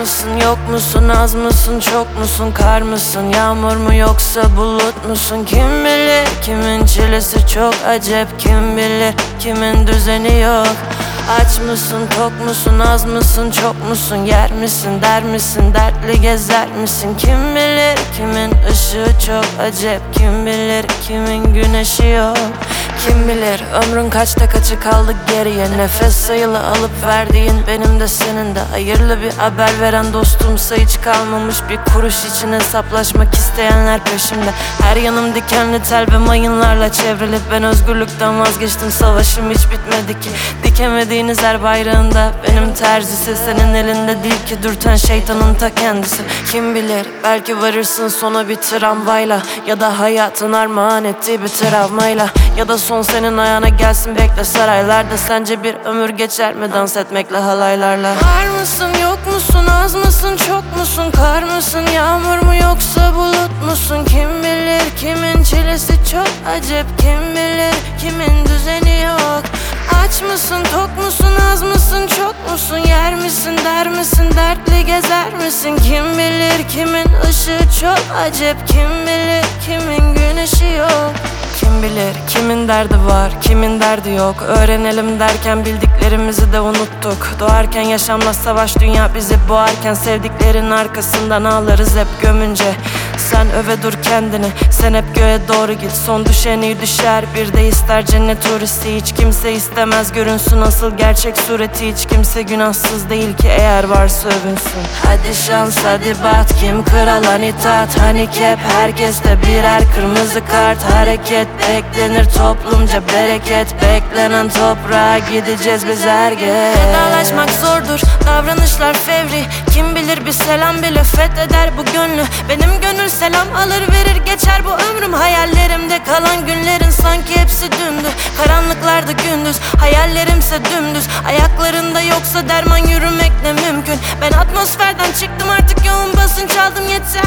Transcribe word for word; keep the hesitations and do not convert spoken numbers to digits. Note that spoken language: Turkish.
mısın, yok musun, az mısın, çok musun, kar mısın, yağmur mu yoksa bulut musun? Kim bilir, kimin çilesi çok acep, kim bilir, kimin düzeni yok. Aç mısın, tok musun, az mısın, çok musun, yer misin, der misin, dertli gezer misin? Kim bilir, kimin ışığı çok acep, kim bilir, kimin güneşi yok. Kim bilir ömrün kaçta kaçı kaldı geriye, nefes sayılı alıp verdiğin benim de senin de. Hayırlı bir haber veren dostumsa hiç kalmamış, bir kuruş için hesaplaşmak isteyenler peşimde. Her yanım dikenli tel ve mayınlarla çevrili, ben özgürlükten vazgeçtim, savaşım hiç bitmedi ki. Dikemediğiniz her bayrağında benim terzisi, senin elinde değil ki dürten şeytanın ta kendisi. Kim bilir belki varırsın sona bir tramvayla, ya da hayatın armağan ettiği bir travmayla, ya da son senin ayağına gelsin bekle saraylarda. Sence bir ömür geçer mi dans etmekle halaylarla? Var mısın, yok musun, az mısın, çok musun, kar mısın, yağmur mu yoksa bulut musun? Kim bilir, kimin çilesi çok acep, kim bilir, kimin düzeni yok. Aç mısın, tok musun, az mısın, çok musun, yer misin, der misin, dertli gezer misin? Kim bilir, kimin ışığı çok acep, kim bilir, kimin güneşi yok. Kim bilir kimin derdi var, kimin derdi yok. Öğrenelim derken bildiklerimizi de unuttuk. Doğarken yaşanmaz savaş, dünya bizi boğarken sevdiklerin arkasından ağlarız hep gömünce. Sen öve dur kendini, sen hep göğe doğru git. Son düşen iyi düşer, bir de ister cennet turisti. Hiç kimse istemez görünsün asıl gerçek sureti. Hiç kimse günahsız değil ki eğer varsa övünsün. Hadi şans hadi bat, kim kralan itaat, handikap herkeste birer kırmızı kart. Hareket beklenir toplumca bereket, beklenen toprağa gideceğiz biz her geç. Vedalaşmak zordur, davranışlar fevri, kim bilir bir selam bile fetheder bu gönlü. Benim gönül selam alır verir geçer bu ömrüm. Hayallerimde kalan günlerin sanki hepsi dündü. Karanlıklarda gündüz, hayallerimse dümdüz. Ayaklarında yoksa derman yürümek ne mümkün. Ben atmosferden çıktım artık, yoğun basınç aldım yeter.